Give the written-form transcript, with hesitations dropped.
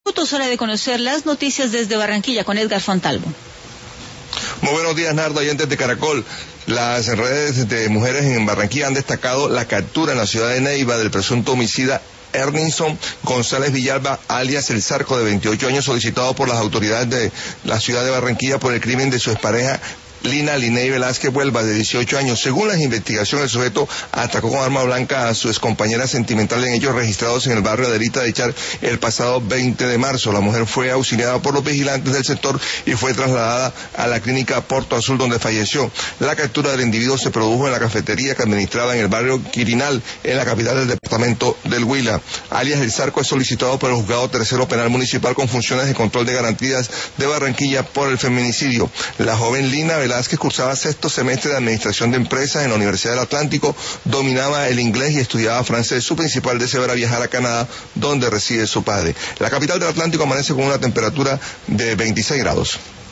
Es hora de conocer las noticias desde Barranquilla con Edgar Fontalvo. Muy buenos días, Nardo, oyentes de Caracol. Las redes de mujeres en Barranquilla han destacado la captura en la ciudad de Neiva del presunto homicida Ernison González Villalba, alias El Zarco, de 28 años, solicitado por las autoridades de la ciudad de Barranquilla por el crimen de su expareja Lina Liney Velázquez Huelva, de 18 años. Según las investigaciones, el sujeto atacó con arma blanca a su excompañera sentimental en hechos registrados en el barrio Adelita de Char el pasado 20 de marzo. La mujer fue auxiliada por los vigilantes del sector y fue trasladada a la clínica Porto Azul, donde falleció. La captura del individuo se produjo en la cafetería que administraba en el barrio Quirinal, en la capital del departamento del Huila. Alias El Zarco es solicitado por el Juzgado Tercero Penal Municipal con funciones de control de garantías de Barranquilla por el feminicidio. La joven Lina Velázquez cursaba sexto semestre de Administración de Empresas en la Universidad del Atlántico, dominaba el inglés y estudiaba francés. Su principal deseo era viajar a Canadá, donde reside su padre. La capital del Atlántico amanece con una temperatura de 26 grados.